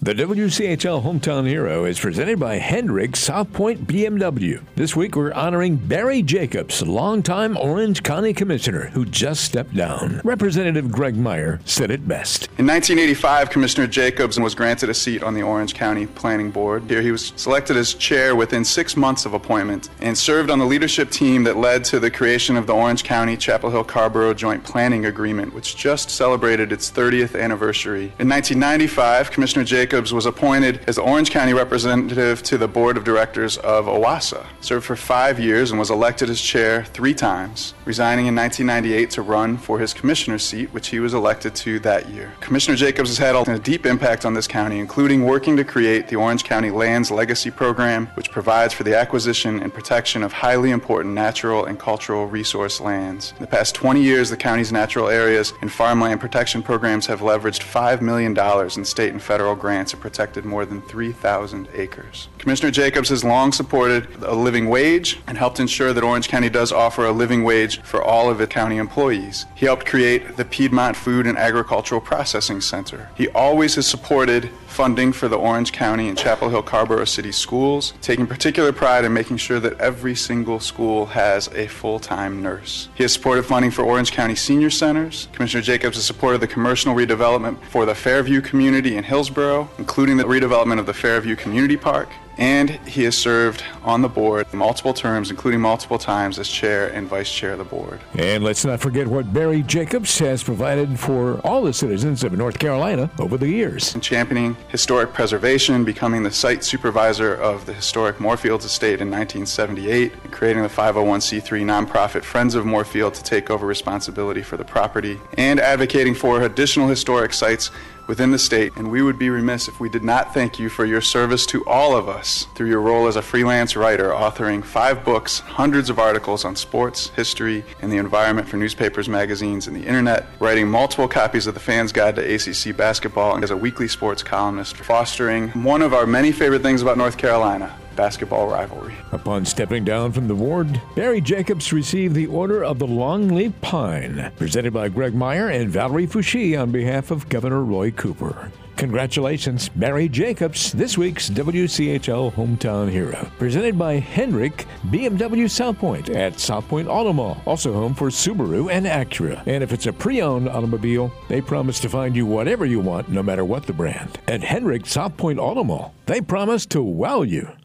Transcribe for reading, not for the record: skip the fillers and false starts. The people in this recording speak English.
The WCHL Hometown Hero is presented by Hendrick South Point BMW. This week we're honoring Barry Jacobs, longtime Orange County Commissioner who just stepped down. Representative Greg Meyer said it best. In 1985, Commissioner Jacobs was granted a seat on the Orange County Planning Board. Here he was selected as chair within 6 months of appointment and served on the leadership team that led to the creation of the Orange County Chapel Hill Carrboro Joint Planning Agreement, which just celebrated its 30th anniversary. In 1995, Commissioner Jacobs was appointed as the Orange County representative to the board of directors of OWASA. Served for 5 years and was elected as chair 3 times, resigning in 1998 to run for his commissioner seat, which he was elected to that year. Commissioner Jacobs has had a deep impact on this county, including working to create the Orange County Lands Legacy Program, which provides for the acquisition and protection of highly important natural and cultural resource lands. In the past 20 years, the county's natural areas and farmland protection programs have leveraged $5 million in state and federal grants and protected more than 3,000 acres. Commissioner Jacobs has long supported a living wage and helped ensure that Orange County does offer a living wage for all of its county employees. He helped create the Piedmont Food and Agricultural Processing Center. He always has supported funding for the Orange County and Chapel Hill Carrboro City schools, taking particular pride in making sure that every single school has a full-time nurse. He has supported funding for Orange County senior centers. Commissioner Jacobs has supported the commercial redevelopment for the Fairview community in Hillsborough, including the redevelopment of the Fairview Community Park. And he has served on the board multiple terms, including multiple times as chair and vice chair of the board. And let's not forget what Barry Jacobs has provided for all the citizens of North Carolina over the years. In championing historic preservation, becoming the site supervisor of the historic Moorfields estate in 1978, and creating the 501c3 nonprofit Friends of Moorfield to take over responsibility for the property, and advocating for additional historic sites within the state. And we would be remiss if we did not thank you for your service to all of us through your role as a freelance writer, authoring 5 books, hundreds of articles on sports, history, and the environment for newspapers, magazines, and the internet, writing multiple copies of the Fan's Guide to ACC Basketball, and as a weekly sports columnist, fostering one of our many favorite things about North Carolina, basketball rivalry. Upon stepping down from the board, Barry Jacobs received the Order of the Longleaf Pine, presented by Greg Meyer and Valerie Fouché on behalf of Governor Roy Cooper. Congratulations, Barry Jacobs, this week's WCHL Hometown Hero. Presented by Hendrick BMW South Point at South Point Auto Mall, also home for Subaru and Acura. And if it's a pre-owned automobile, they promise to find you whatever you want, no matter what the brand. At Hendrick South Point Auto Mall, they promise to wow you.